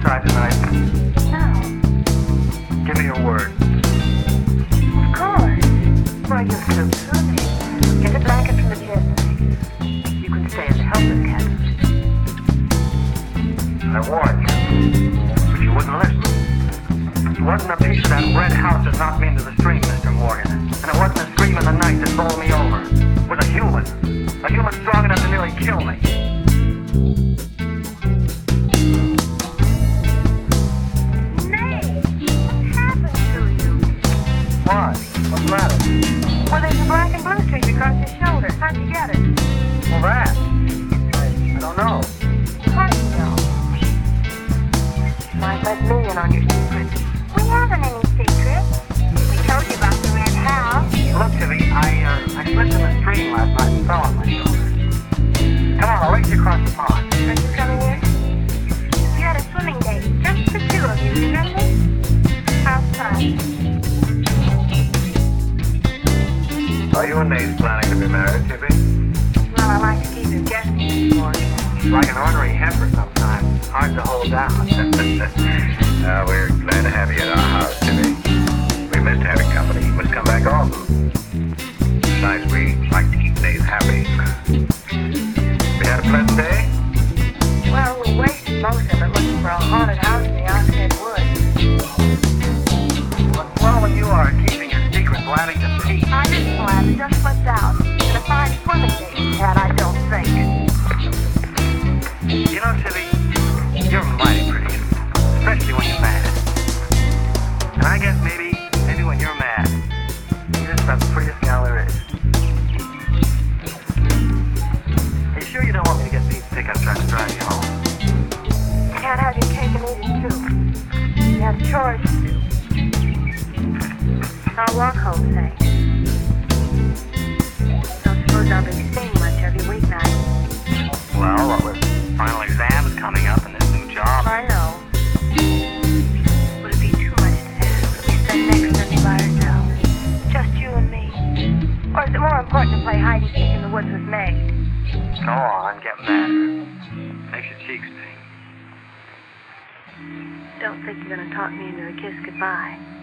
outside tonight? No. Give me your word. Of course. Why, you're so funny. Get a blanket from the chest. You can stay and help us, Captain. I warned you, but you wouldn't listen. It wasn't a piece of that red house that knocked me into the stream, Mr. Morgan. And it wasn't a scream in the night that bowled me over. It was a human strong enough to nearly kill me. Nay, what happened to you? Why? What's the matter? Well, there's a black and blue streak across your shoulder. How'd you get it? Well, that. I don't know. How do you know? Might let me in on your secret. We haven't any secrets. We told you about the red house. Look, Tibby, I slipped in the stream last night and fell on my shoulder. Come on, I'll race you across the pond. Are you coming here? You had a swimming date, just the two of you, remember? How fun. Are you and Nate's planning to be married, Tibby? Well, I like to keep it guessing for you. Like an ornery heifer sometimes. Hard to hold down. We're glad to have you at our house, Tibby. We missed having company. You must come back often. Besides, we like to keep Nate happy. We had a pleasant day? Well, we wasted most of it looking for a haunted house in the Oxhead Woods. What's wrong with you are keeping your secret blabbing to Pete? I didn't blab, it just slipped out. And a fine swimming date we had, I don't think. You know, Tibby, you're mighty pretty. Especially when you're mad. And I guess maybe when you're mad, you're just about the prettiest gal there is. Are you sure you don't want me to get Pete's pickup truck and drive you home? Can't have your cake and eat it too. You have chores to do. I'll walk home, say. Don't suppose I'll be seeing much of you weeknight. Well, what with final exams coming up and this new job. I know. Would it be too much to ask if we spend next Sunday by ourselves? Just you and me? Or is it more important to play hide-and-seek in the woods with Meg? Go on, get mad. Makes your cheeks pink. Don't think you're going to talk me into a kiss goodbye.